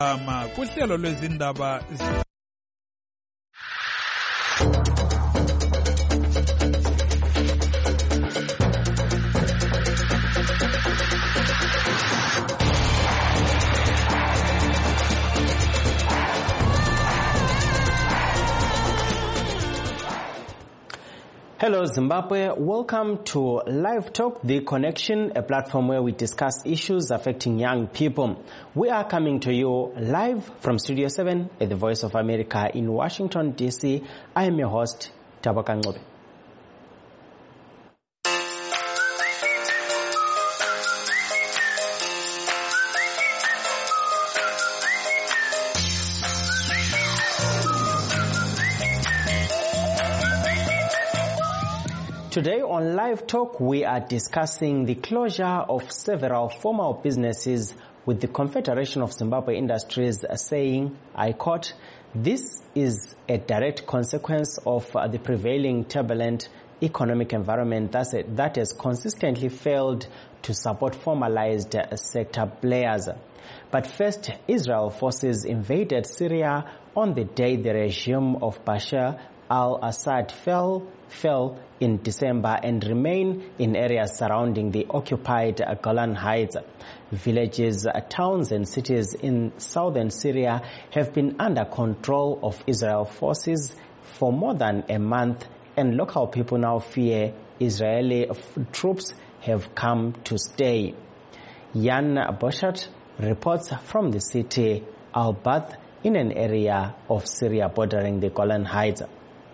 kuhlelo lwezindaba. Hello Zimbabwe, welcome to Live Talk, The Connection, a platform where we discuss issues affecting young people. We are coming to you live from Studio 7 at the Voice of America in Washington, D.C. I am your host, Tabaka Ngcobe. Today on Live Talk, we are discussing the closure of several formal businesses, with the Confederation of Zimbabwe Industries saying, I quote, "This is a direct consequence of the prevailing turbulent economic environment that has consistently failed to support formalized sector players." But first, Israel forces invaded Syria on the day the regime of Bashar al-Assad fell in December and remain in areas surrounding the occupied Golan Heights. Villages, towns and cities in southern Syria have been under control of Israel forces for more than a month, and local people now fear Israeli troops have come to stay. Jan Boschert reports from the city Al-Bath in an area of Syria bordering the Golan Heights.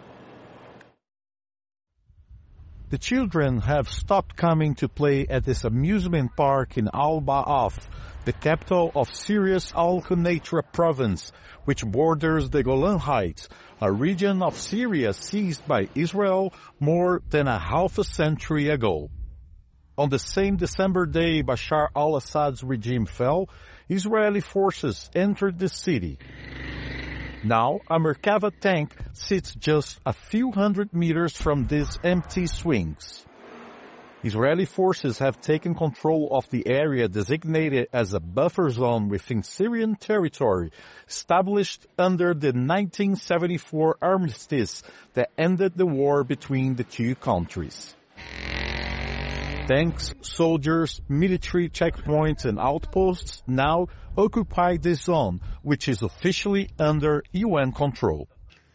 The children have stopped coming to play at this amusement park in Al-Ba'af, the capital of Syria's Al-Quneitra province, which borders the Golan Heights, a region of Syria seized by Israel more than a half a century ago. On the same December day Bashar al-Assad's regime fell, Israeli forces entered the city. Now, a Merkava tank sits just a few hundred meters from these empty swings. Israeli forces have taken control of the area designated as a buffer zone within Syrian territory, established under the 1974 armistice that ended the war between the two countries. Tanks, soldiers, military checkpoints and outposts now occupy this zone, which is officially under UN control.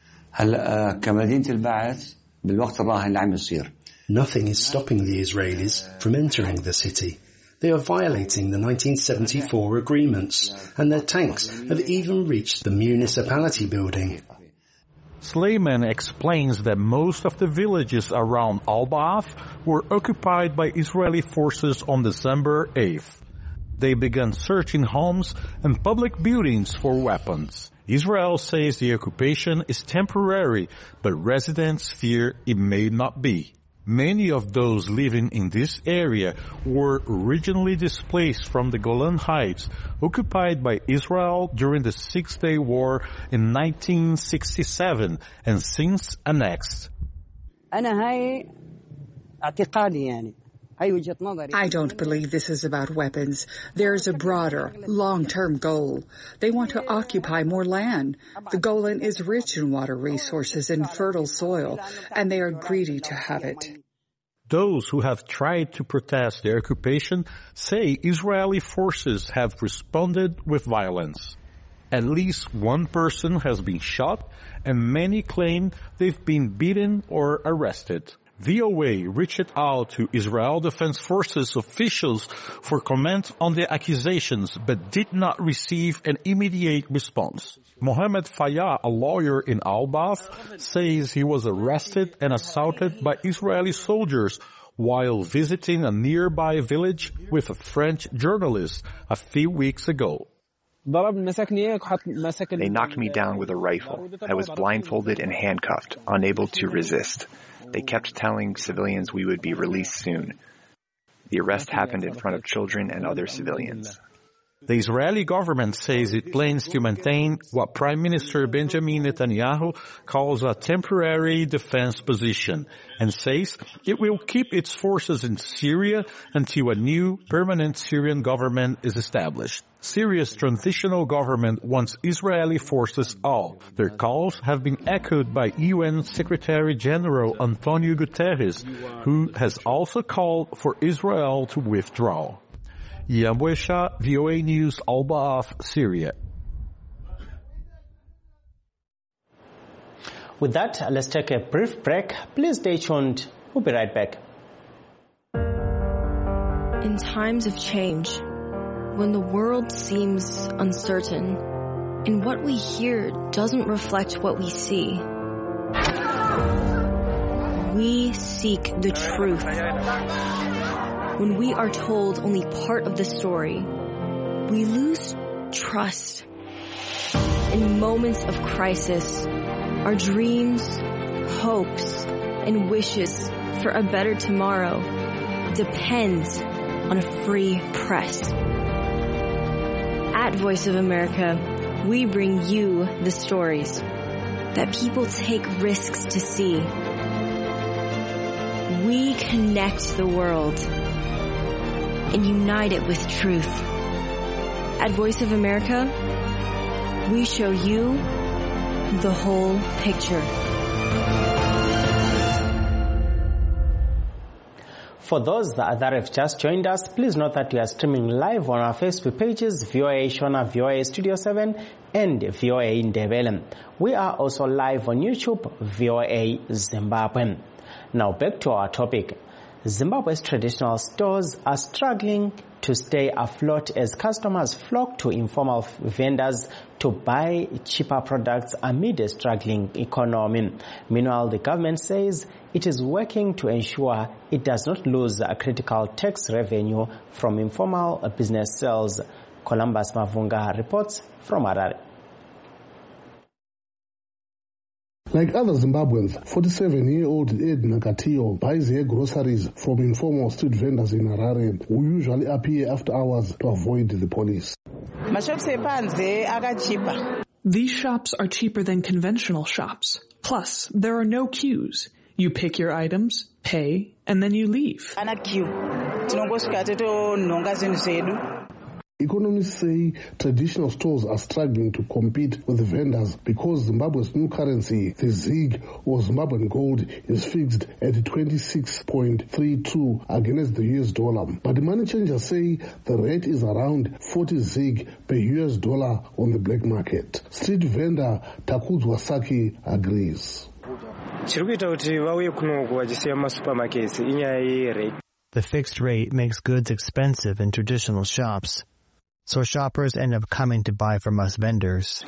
Nothing is stopping the Israelis from entering the city. They are violating the 1974 agreements, and their tanks have even reached the municipality building. Sleiman explains that most of the villages around Al-Ba'af were occupied by Israeli forces on December 8th. They began searching homes and public buildings for weapons. Israel says the occupation is temporary, but residents fear it may not be. Many of those living in this area were originally displaced from the Golan Heights, occupied by Israel during the Six-Day War in 1967 and since annexed. I don't believe this is about weapons. There's a broader, long-term goal. They want to occupy more land. The Golan is rich in water resources and fertile soil, and they are greedy to have it. Those who have tried to protest the occupation say Israeli forces have responded with violence. At least one person has been shot, and many claim they've been beaten or arrested. VOA reached out to Israel Defense Forces officials for comment on the accusations, but did not receive an immediate response. Mohammed Fayah, a lawyer in Al-Ba'af, says he was arrested and assaulted by Israeli soldiers while visiting a nearby village with a French journalist a few weeks ago. They knocked me down with a rifle. I was blindfolded and handcuffed, unable to resist. They kept telling civilians we would be released soon. The arrest happened in front of children and other civilians. The Israeli government says it plans to maintain what Prime Minister Benjamin Netanyahu calls a temporary defense position and says it will keep its forces in Syria until a new permanent Syrian government is established. Syria's transitional government wants Israeli forces out. Their calls have been echoed by UN Secretary General Antonio Guterres, who has also called for Israel to withdraw. Yambwesha, VOA News, Al Ba'af, Syria. With that, let's take a brief break. Please stay tuned. We'll be right back. In times of change, when the world seems uncertain and what we hear doesn't reflect what we see, we seek the truth. When we are told only part of the story, we lose trust. In moments of crisis, our dreams, hopes, and wishes for a better tomorrow depends on a free press. At Voice of America, we bring you the stories that people take risks to see. We connect the world and unite it with truth. At Voice of America, we show you the whole picture. For those that have just joined us, please note that we are streaming live on our Facebook pages, VOA Shona, VOA Studio 7, and VOA Ndebele. We are also live on YouTube, VOA Zimbabwe. Now back to our topic. Zimbabwe's traditional stores are struggling to stay afloat as customers flock to informal vendors to buy cheaper products amid a struggling economy. Meanwhile, the government says it is working to ensure it does not lose a critical tax revenue from informal business sales. Columbus Mavunga reports from Harare. Like other Zimbabweans, 47-year-old Ed Nakatio buys her groceries from informal street vendors in Harare who usually appear after hours to avoid the police. These shops are cheaper than conventional shops. Plus, there are no queues. You pick your items, pay, and then you leave. Economists say traditional stores are struggling to compete with the vendors because Zimbabwe's new currency, the ZiG or Zimbabwean gold, is fixed at 26.32 against the US dollar. But the money changers say the rate is around 40 ZiG per US dollar on the black market. Street vendor Takudzwa Saki agrees. The fixed rate makes goods expensive in traditional shops. So shoppers end up coming to buy from us vendors.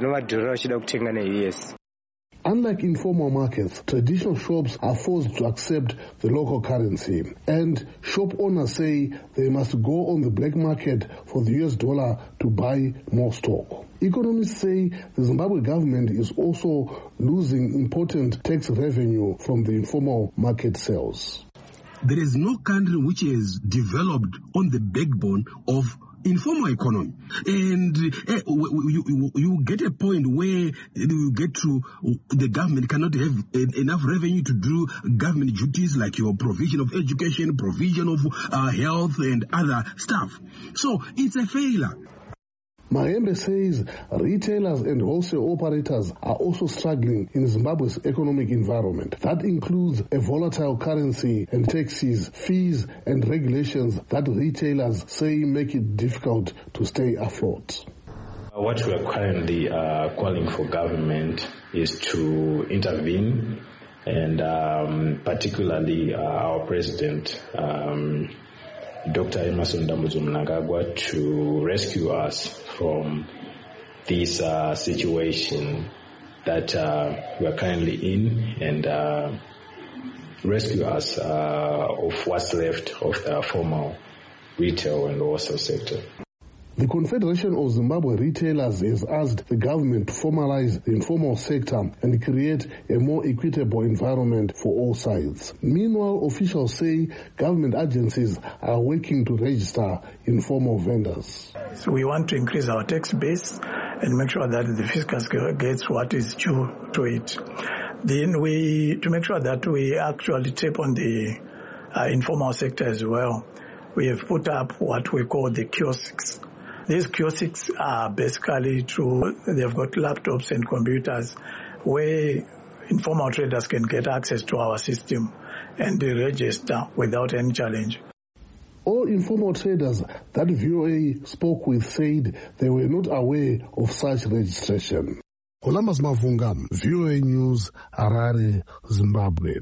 Unlike informal markets, traditional shops are forced to accept the local currency. And shop owners say they must go on the black market for the US dollar to buy more stock. Economists say the Zimbabwe government is also losing important tax revenue from the informal market sales. There is no country which is developed on the backbone of informal economy, and you get a point where you get to the government cannot have enough revenue to do government duties like your provision of education, provision of health and other stuff. So it's a failure. Mahembe says retailers and wholesale operators are also struggling in Zimbabwe's economic environment. That includes a volatile currency and taxes, fees and regulations that retailers say make it difficult to stay afloat. What we are currently calling for government is to intervene, and particularly our president, Dr. Emmerson Dambudzo Mnangagwa, to rescue us from this situation that we are currently in, and rescue us of what's left of the formal retail and wholesale sector. The Confederation of Zimbabwe Retailers has asked the government to formalize the informal sector and create a more equitable environment for all sides. Meanwhile, officials say government agencies are working to register informal vendors. So we want to increase our tax base and make sure that the fiscus gets what is due to it. Then to make sure that we actually tap on the informal sector as well, we have put up what we call the kiosks. These kiosks are basically they've got laptops and computers where informal traders can get access to our system and register without any challenge. All informal traders that VOA spoke with said they were not aware of such registration. Columbus Mavunga, VOA News, Harare, Zimbabwe.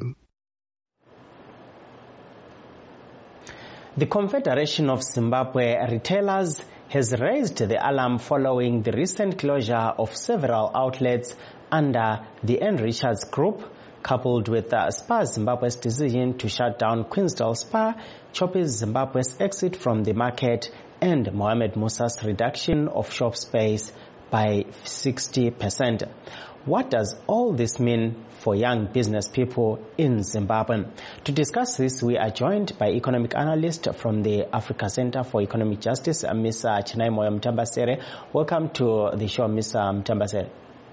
The Confederation of Zimbabwe Retailers has raised the alarm following the recent closure of several outlets under the N. Richards Group, coupled with Spar Zimbabwe's decision to shut down Queensdale Spar, Choppies Zimbabwe's exit from the market, and Mohamed Musa's reduction of shop space by 60%. What does all this mean for young business people in Zimbabwe? To discuss this, we are joined by economic analyst from the Africa Center for Economic Justice, Ms. Chinaimoyo Mtambasere. Welcome to the show, Ms. Mtambasere.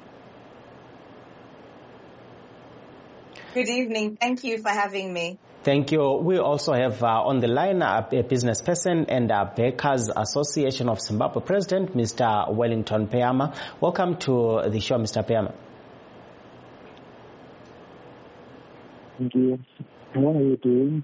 Good evening. Thank you for having me. Thank you. We also have on the line a business person and a Bakers Association of Zimbabwe President, Mr. Wellington Peyama. Welcome to the show, Mr. Peyama. Thank you. How are you doing?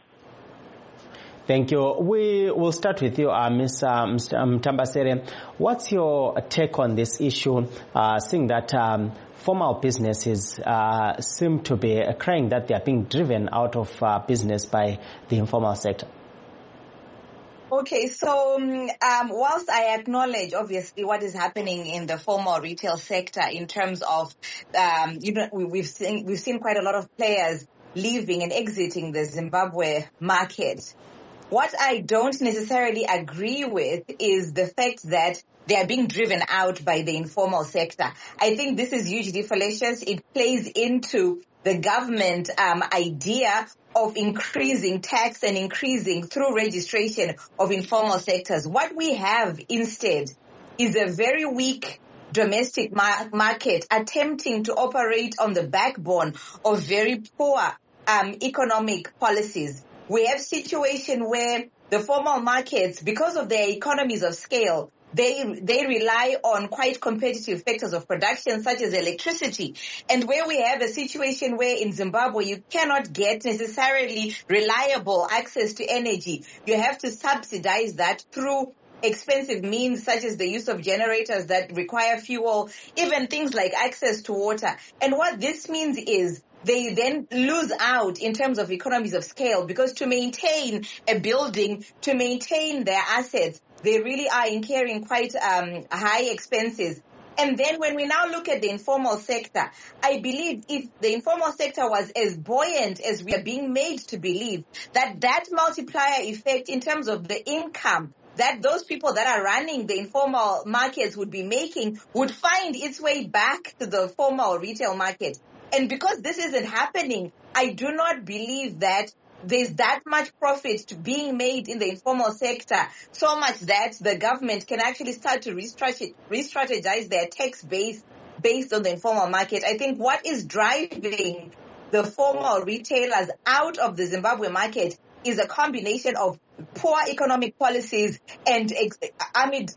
Thank you. We will start with you, Ms. Mtambasere. What's your take on this issue, seeing that formal businesses seem to be crying that they are being driven out of business by the informal sector? Okay, so whilst I acknowledge obviously what is happening in the formal retail sector in terms of, we've seen quite a lot of players leaving and exiting the Zimbabwe market. What I don't necessarily agree with is the fact that they are being driven out by the informal sector. I think this is hugely fallacious. It plays into the government idea of increasing tax and increasing through registration of informal sectors. What we have instead is a very weak domestic market attempting to operate on the backbone of very poor economic policies. We have a situation where the formal markets, because of their economies of scale, they rely on quite competitive factors of production, such as electricity. And where we have a situation where in Zimbabwe you cannot get necessarily reliable access to energy, you have to subsidize that through expensive means such as the use of generators that require fuel, even things like access to water. And what this means is they then lose out in terms of economies of scale, because to maintain a building, to maintain their assets, they really are incurring quite high expenses. And then when we now look at the informal sector, I believe if the informal sector was as buoyant as we are being made to believe, that multiplier effect in terms of the income that those people that are running the informal markets would be making would find its way back to the formal retail market. And because this isn't happening, I do not believe that there's that much profit being made in the informal sector, so much that the government can actually start to re-strategize their tax base based on the informal market. I think what is driving the formal retailers out of the Zimbabwe market is a combination of poor economic policies and amid,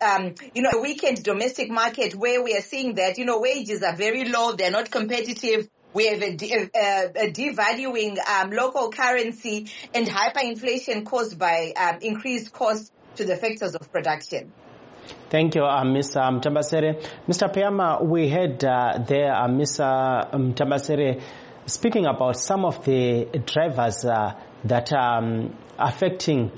a weakened domestic market where we are seeing that, wages are very low, they're not competitive. We have a devaluing local currency and hyperinflation caused by increased costs to the factors of production. Thank you, Ms. Mtambasere. Mr. Peyama, we heard there Ms. Mtambasere speaking about some of the drivers that are affecting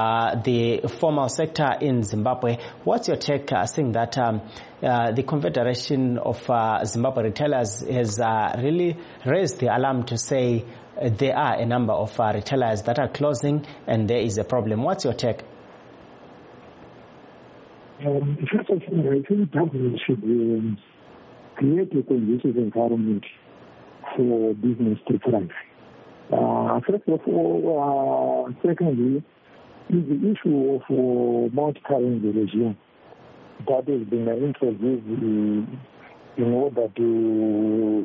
the formal sector in Zimbabwe. What's your take, seeing that the Confederation of Zimbabwe Retailers has really raised the alarm to say there are a number of retailers that are closing and there is a problem? What's your take? First of all, I think government should create a conducive environment for business to thrive. First of all, secondly, is the issue of multi-currency regime that has been introduced in order to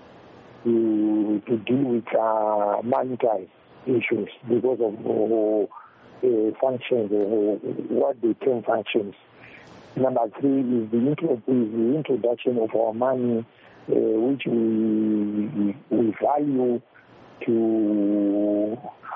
deal with monetary issues because of functions, what they term functions. Number three is the introduction of our money, which we value to,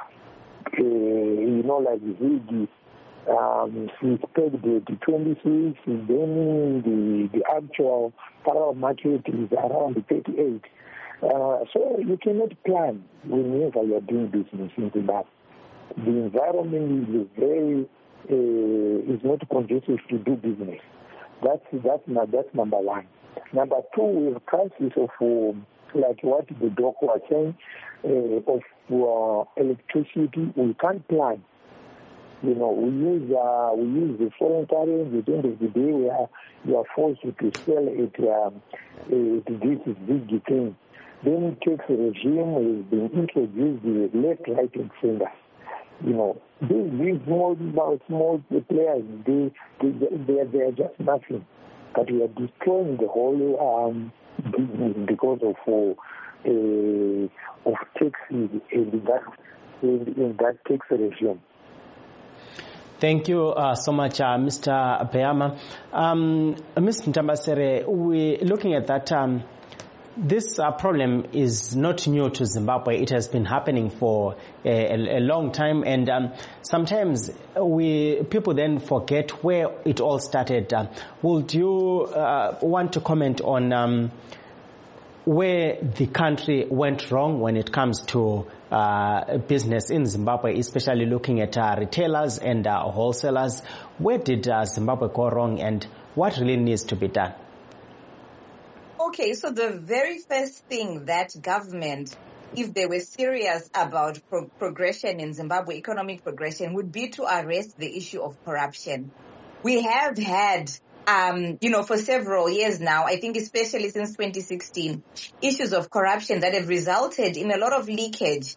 like ZiG, inspect the 26, then the actual parallel market is around 38. So you cannot plan whenever you are doing business into that. The environment is not conducive to do business. That's number one. Number two, with crisis of like what the doc was saying of electricity, we can't plan. We use the foreign currency. At the end of the day, we are forced to sell it. This is big thing. Then tax regime has been introduced left, right, and center. These small players, they are just nothing. But we are destroying the whole business because of taxes in that tax regime. Thank you so much, Mr. Peama. Ms. Ntambasere, we're looking at that. This problem is not new to Zimbabwe. It has been happening for a long time, and sometimes people then forget where it all started. Would you want to comment on where the country went wrong when it comes to business in Zimbabwe, especially looking at retailers and wholesalers? Where did Zimbabwe go wrong, and what really needs to be done? Okay, so the very first thing that government, if they were serious about progression in Zimbabwe, economic progression, would be to arrest the issue of corruption. We have had, for several years now, I think especially since 2016, issues of corruption that have resulted in a lot of leakage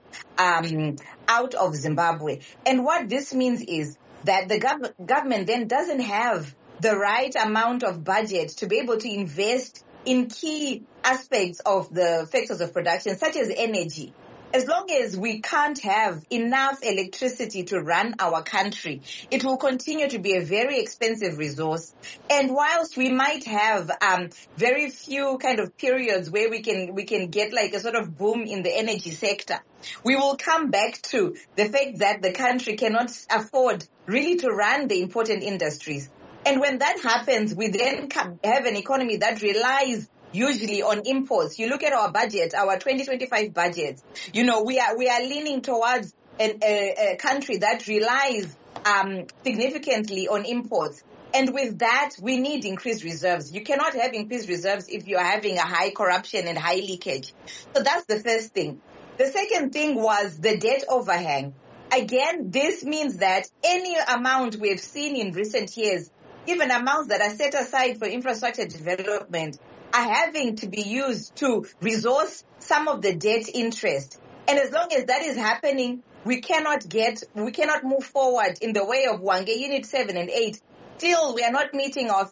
out of Zimbabwe. And what this means is that the government then doesn't have the right amount of budget to be able to invest in key aspects of the factors of production, such as energy. As long as we can't have enough electricity to run our country, it will continue to be a very expensive resource. And whilst we might have very few kind of periods where we can get like a sort of boom in the energy sector, we will come back to the fact that the country cannot afford really to run the important industries. And when that happens, we then have an economy that relies usually on imports. You look at our budget, our 2025 budget, we are leaning towards a country that relies significantly on imports. And with that, we need increased reserves. You cannot have increased reserves if you are having a high corruption and high leakage. So that's the first thing. The second thing was the debt overhang. Again, this means that any amount we've seen in recent years, even amounts that are set aside for infrastructure development, are having to be used to resource some of the debt interest. And as long as that is happening, we cannot move forward in the way of Hwange Unit 7 and 8. Still, we are not meeting our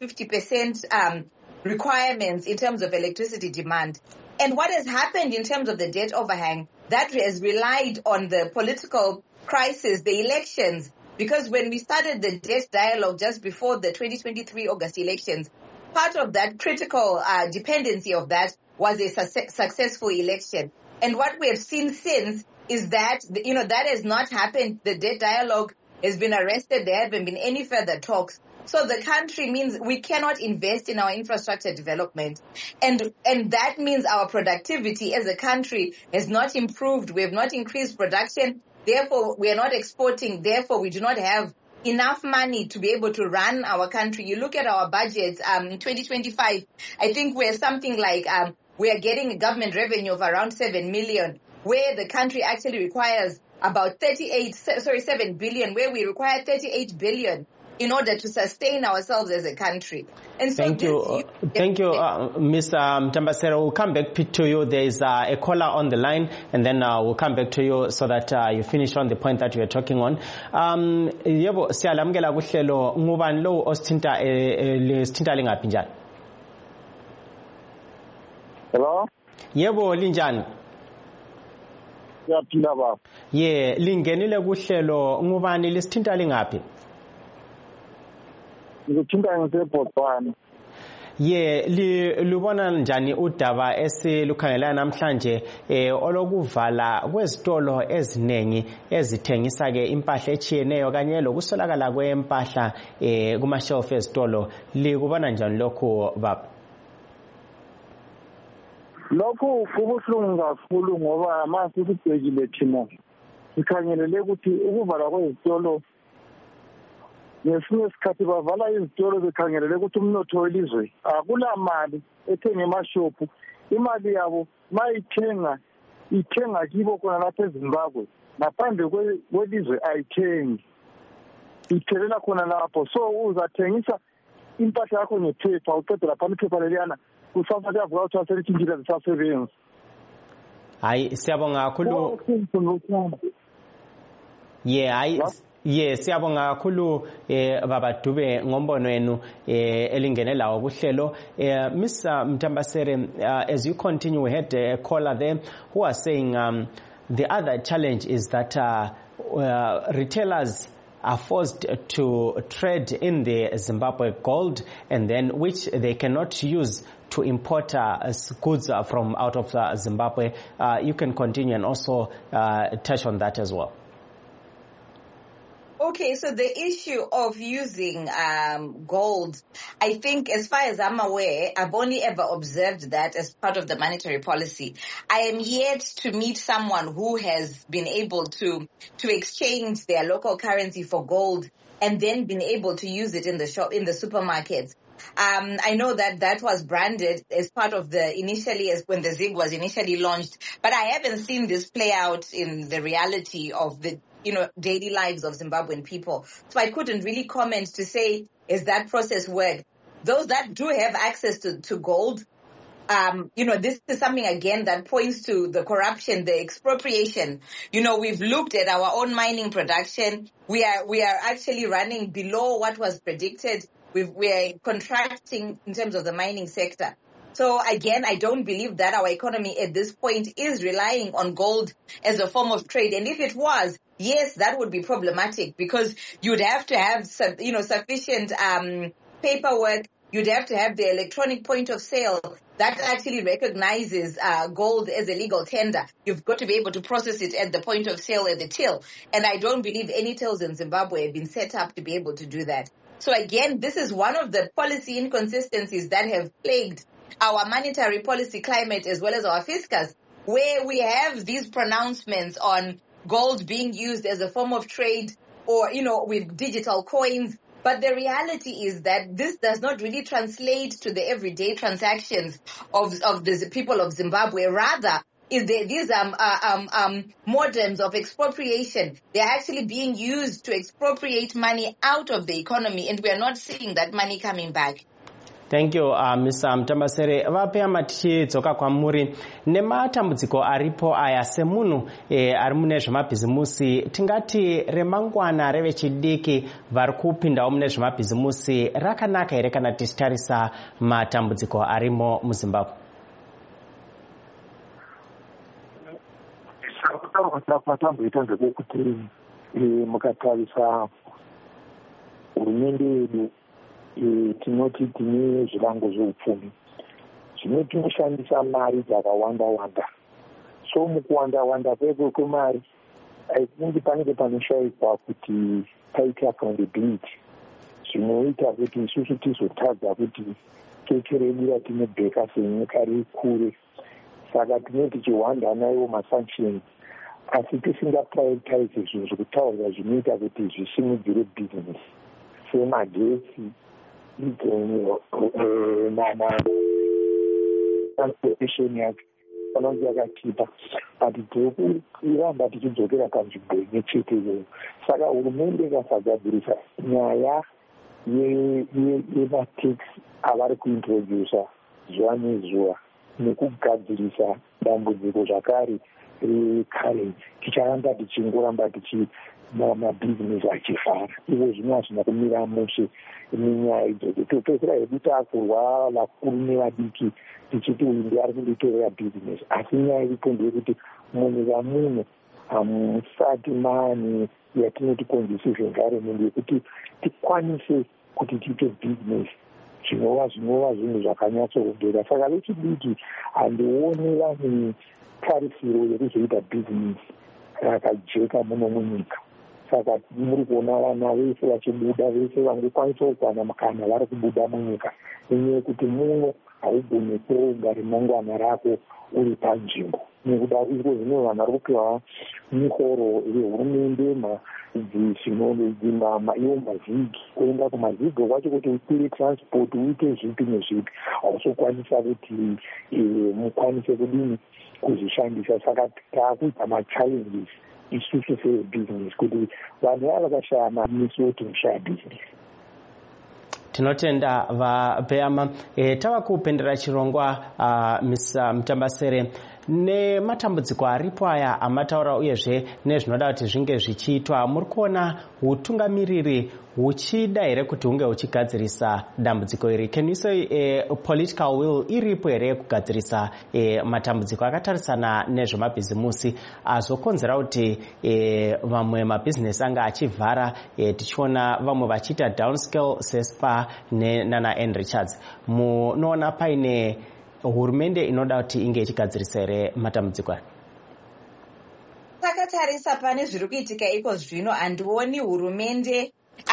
50% requirements in terms of electricity demand. And what has happened in terms of the debt overhang, that has relied on the political crisis, the elections. Because when we started the debt dialogue just before the 2023 August elections, part of that critical dependency of that was a successful election. And what we have seen since is that, that has not happened. The debt dialogue has been arrested. There haven't been any further talks. So the country means we cannot invest in our infrastructure development. And that means our productivity as a country has not improved. We have not increased production. Therefore, we are not exporting. Therefore, we do not have enough money to be able to run our country. You look at our budgets in 2025, I think we're something like we are getting a government revenue of around 7 million, where the country actually requires about 7 billion, where we require 38 billion. in order to sustain ourselves as a country. And so thank you, Mr. Mtambasere. We'll come back to you. There is a caller on the line, and then we'll come back to you so that you finish on the point that we are talking on. Yebo, siyalamukela kuhlelo. Ngubani lo osithinta lesithinta lingaphi njani? Hello? Yebo, linjani? Siyaphila baba. Yeah, lingenile kuhlelo. Ngubani lesithinta lingaphi? Ngithinta ngiseBotswana. Yeah, lubona njani udaba esilukhangela namhlanje olokuvala kwezitolo ezinengi ezithengisa ke impahla echiyeneyo kanye lokusolakala kwempahla kuma shelf ezitolo, likubona njani lokho baba? Lokho kubuhlungu kakhulu ngoba mase sibhekile thina sikhangelele ukuthi ukuvala kwezitolo ngesinye isikhathi bavala izitolo bekhangelele ukuthi umnotho welizwe akula mali ethenga emashophu. Imali yabo ithenga kibo khona lapha eZimbabwe, ngaphandle kwelizwe ayithengi, ithelela khona lapho. So uzathengisa impahla yakho ngephepha, uqeda lapha iphepha leliyana kusasa kuyavuka ukuthi aselithintile zisasebenzi. Hayi, siyabonga kakhulu. Yeah, hayi. Yes, siyabonga kakhulu baba Dube ngombono wenu elingene lawo kuhlelo. Mr. Mtambasere, as you continue, we had a caller there who was saying the other challenge is that retailers are forced to trade in the Zimbabwe gold, and then which they cannot use to import goods from out of Zimbabwe. You can continue and also touch on that as well. Okay, so the issue of using gold, I think as far as I'm aware, I've only ever observed that as part of the monetary policy. I am yet to meet someone who has been able to exchange their local currency for gold and then been able to use it in the shop, in the supermarkets. I know that was branded as part of initially as when the ZiG was initially launched, but I haven't seen this play out in the reality of the daily lives of Zimbabwean people. So I couldn't really comment to say, is that process work? Those that do have access to gold, this is something again that points to the corruption, the expropriation. We've looked at our own mining production. We are actually running below what was predicted. We are contracting in terms of the mining sector. So again, I don't believe that our economy at this point is relying on gold as a form of trade. And if it was, yes, that would be problematic because you'd have to have sufficient paperwork. You'd have to have the electronic point of sale that actually recognizes gold as a legal tender. You've got to be able to process it at the point of sale at the till. And I don't believe any tills in Zimbabwe have been set up to be able to do that. So again, this is one of the policy inconsistencies that have plagued our monetary policy climate as well as our fiscus, where we have these pronouncements on gold being used as a form of trade or, with digital coins. But the reality is that this does not really translate to the everyday transactions of the people of Zimbabwe. Rather, these modems of expropriation, they're actually being used to expropriate money out of the economy, and we are not seeing that money coming back. Thank you, Mr. Mtambasere. Vapeyama tichidzoka kwamuri nematambudziko aripo aya semunhu ari mune zvemabhizimusi, tingati remangwana revechidiki vari kupindawo mune zvemabhizimusi rakanaka here kana tichitarisa matambudziko arimo muZimbabwe? Kwatamboita ndekuti mukatarisa hurumende yedu tinoti tine zvirango zveupfumi zvino tinoshandisa mari dzakawanda-wanda. So mukuwanda-wanda kwekwe kwemari aitingi panenge panoshaikwa kuti paite accountability, zvinoita kuti isusu tizotadza kuti keke redu ratinobheka senyika riri kure. Saka tinoti chiwanda naiwo masanctions asi tisingaprioritize zvinhu zvekutaurira zvinoita kuti zvisimudzire business semagetsi transportation yacho panonge yakachipa, but tiramba tichidzokera panzvimbo imwe chete iyoyo. Saka hurumende ikasagadzirisa nyaya yematax avari kuintrodusa zuva nezuva nekugadzirisa dambudziko zvakare recurrency ticharamba tichingoramba mabhizinesi achivhara. Ivo zvino hazvina kumira mushe nenyaya idzodzo. Topedzera hedu takurwa vakuru nevadiki tichiti uyu ndiari kunditorera bhizinesi, asi nyaya iripo ndeyekuti munyika muno hamusati mane yatinoti conducive environment yekuti tikwanise kuti tiite bhizinesi zvinova zvinhu zvakanyatsokumbera. Saka vechidiki handioni vane tarisiro yekuzoita bhizinesi rakajeka muno munyika. Saka muri kuona vana vese vachibuda, vese vangokwanisa kuwana mukana vari kubuda munyika, nenyaya yekuti muno haugoni kuronga remangwana rako uri panzvimbo. Nekuda izvo zvino vanhu vari kupiwa mihoro yehurumende iwo mazigi, kuenda kumazigi kwacho kuti ukwire transport uite zvipi nezvipi hausokwanisa kuti mukwanise kudini kuzvishandisa. Saka taakuita machallenges isusu sebhizinesi kuti vanhu vava vakashaya mamisi oti mushaya bhizinesi. Tinotenda vaPeama. Tava kupendera chirongwa Mr. Mutambasere nematambudziko aripo aya amataura uyezve nezvinoda kuti zvinge zvichiitwa. Muri kuona utungamiriri huchida here kuti hunge huchigadzirisa dambudziko iri? Can you say political will iripo here kugadzirisa matambudziko akatarisana nezvemabhizimusi azokonzera kuti vamwe mabhizinesi anga achivhara, tichiona vamwe vachiita downscale seSPAR nana Richards. Munoona paine hurumende inoda kuti inge ichigadzirisa here matambudziko aya? Takatarisa pane zviri kuitika iko zvino, handioni hurumende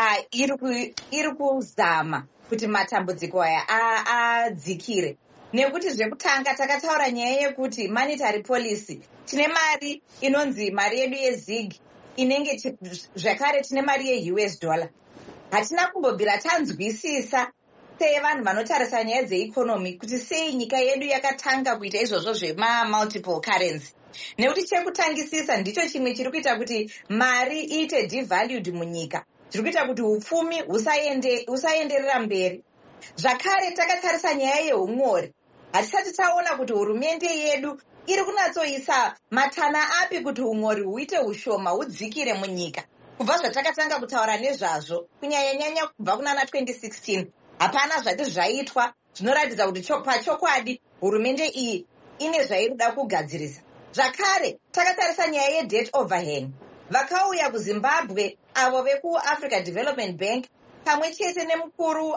iri kuzama kuti matambudziko aya adzikire. Nekuti zvekutanga takataura nyaya yekuti monetary policy, tine mari inonzi mari yedu yezig inenge zvakare tine mari yeUS dollar. Hatina kumbobvira tanzwisisa sevanhu vanotarisa nyaya dzeeconomy kuti sei nyika yedu yakatanga kuita izvozvo zvema-multiple currency. Nekuti chekutangisisa ndicho chimwe chiri kuita kuti mari iite devalued munyika, zviri kuita kuti upfumi husaenderera mberi. Zvakare takatarisa nyaya yeumori, hatisati taona kuti hurumende yedu iri kunatsoisa matana api kuti umori huite ushoma hudzikire munyika. Kubva zvatakatanga kutaura nezvazvo kunyanya kubva kunana 2016 hapana zvati zvaitwa zvinoratidza kuti pachokwadi hurumende iyi ine zvairida kugadzirisa. Zvakare takatarisa nyaya yedebt overhang, vakauya kuZimbabwe avo vekuAfrica Development Bank pamwe chete nemukuru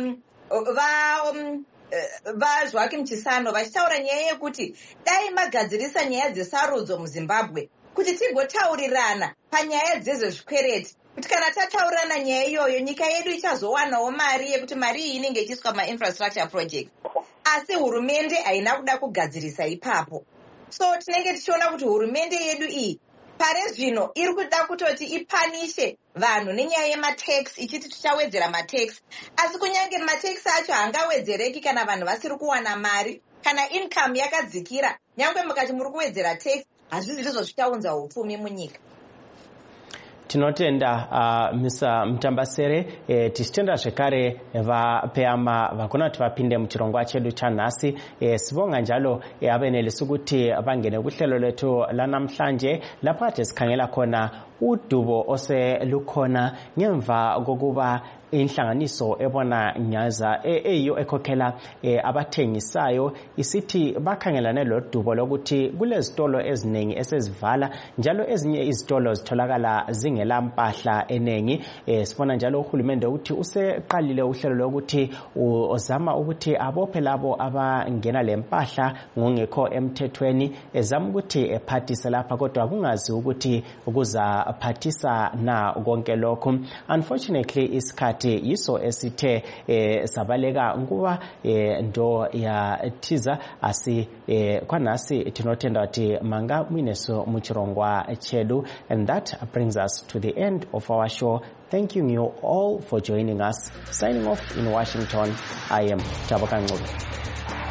vaJoaquim Chissano vachitaura nyaya yekuti dai magadzirisa nyaya dzesarudzo muZimbabwe kuti tigotaurirana panyaya dzezvezvikwereti, kuti kana tataurirana nyaya iyoyo nyika yedu ichazowanawo mari yekuti mari iyi inenge ichiiswa ma-infrastructure project. Asi hurumende haina kuda kugadzirisa ipapo. So tinenge tichiona kuti hurumende yedu iyi pare zvino iri kuda kutoti ipanishe vanhu nenyaya yematax, ichiti tichawedzera matax. Asi kunyange matax acho haangawedzereki kana vanhu vasiri kuwana mari, kana income yakadzikira. Nyangwe mukati muri kuwedzera tax, hazvisi ndizvo zvichaunza upfumi munyika. Tinotenda Mr. Mutambasere. Tichitenda zvekare vaPeama vagona kuti vapinde muchirongwa chedu chanhasi. Sibonga njalo ave nelisu kuti vangene kuhlelo lethu lanamhlanje lapho kade sikhangela khona udubo oselukhona ngemva kokuba inhlanganiso ebona nyaza eyiyo ekhokhela abathengisayo isithi bakhangelane lodubo lokuthi kulezitolo eziningi esezivala njalo ezinye izitolo zitholakala zingela mpahla enengi. Sibona njalo uhulumende ukuthi useqalile uhlelo lokuthi uzama ukuthi abophe labo abangena lempahla ngongekho emthethweni, ezama ukuthi ephathise lapha kodwa kungazi ukuthi ukuzaphathisa na konke lokho. Unfortunately isikhathi yiso esithe sabaleka nguba ndo ya tiza asi kwanasi tinotenda kuti manga mwineso muchirongwa chedu. And that brings us to the end of our show. Thanking you all for joining us. Signing off in Washington, I am Tabakan Ngobe.